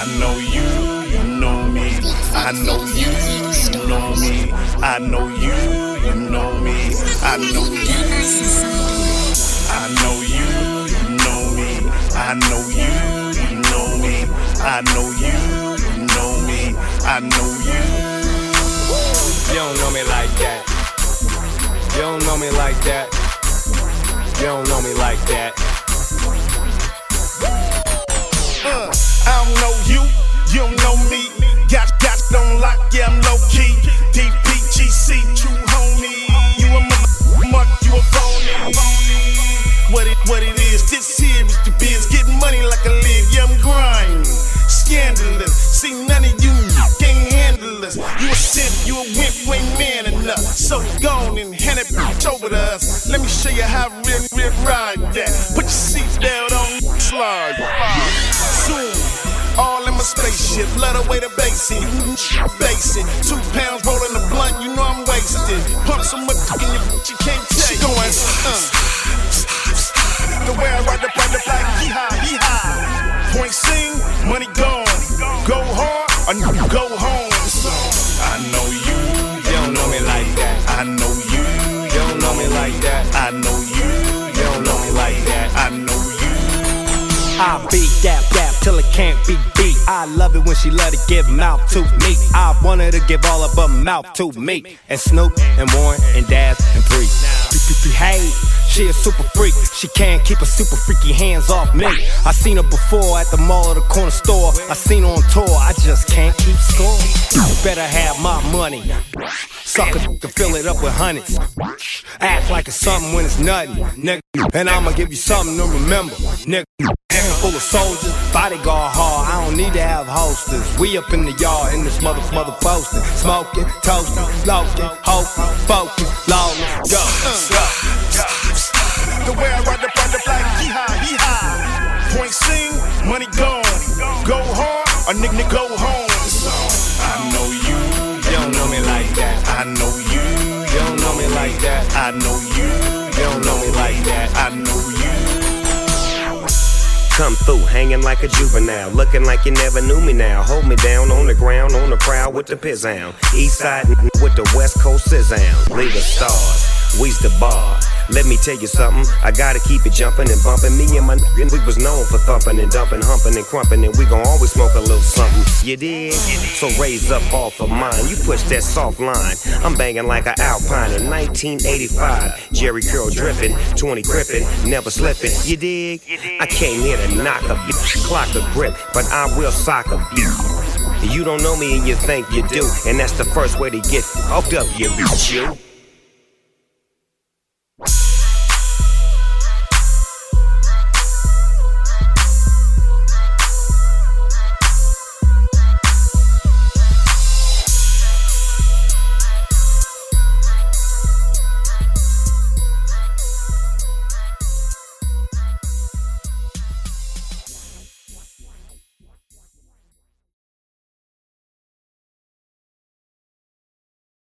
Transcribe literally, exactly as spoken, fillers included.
I know you, you know me. I know you, you know me. I know you, you know me. I know you. I know you, you know me. I know you, you know me. I know you, you know me. I know you. You don't know me like that. You don't know me like that. You don't know me like that. Uh, I don't know you, you don't know me. Got, got on lock, yeah, I'm low key. D P G C, true homie. You a mother, muck, you a phony. What it, what it is, this here is the biz. Getting money like a lid, yeah, I'm grinding. Scandalous, see none of you can't handle us. You a simp, you a wimp, you ain't man enough. So go on and hand that bitch over to us. Let me show you how real, real ride that. Put your seatbelt on, slide. Soon, all in my spaceship, love the way the bass it, basic. Two pounds rolling the blunt, you know I'm wasted. Pump so much in your bitch, you can't take. She going, uh. The way I ride the ride the like yeehaw, yeehaw. Point sing, money gone. Go hard, or go home. I know you, You don't know me like that. I know you, You don't know me like that. I know you, You don't know me like that. I know you. I beat that rap till it can't be beat. I love it when she let it give mouth to me. I want her to give all of her mouth to me. And Snoop, and Warren, and Daz, and Bree. Hey, she a super freak. She can't keep her super freaky hands off me. I seen her before at the mall or the corner store. I seen her on tour, I just can't keep score. You better have my money. Sucker to fill it up with hundreds. Act like it's something when it's nothing, nigga. And I'ma give you something to remember, nigga. Full of soldiers, bodyguard hard. I don't need to have holsters. We up in the yard in this mother mother posting, smoking, toasting, smoking, hoping, focus, lawless, go, go. The way I ride the ride the like yeehaw, yeehaw. Point sing, money gone. Go hard, or nigga go home. I know you, You don't know me like that. I know you, You don't know me like that. I know you, You don't know me like that. I know you. Come through, hanging like a juvenile, looking like you never knew me now. Hold me down on the ground, on the prowl with the piss hound. East side with the west coast sizzle. Leader stars, we's the bar. Let me tell you something, I gotta keep it jumping and bumping. Me and my n***, we was known for thumping and dumping, humping and crumping, and we gon' always smoke a little something. You dig? So raise up off of mine, you push that soft line. I'm banging like an Alpine in nineteen eighty-five. Jerry curl dripping, twenty gripping, never slipping. You dig? I came here to knock a bitch, clock a grip, but I will sock a bitch. You don't know me and you think you do, and that's the first way to get fucked up, you bitch, you.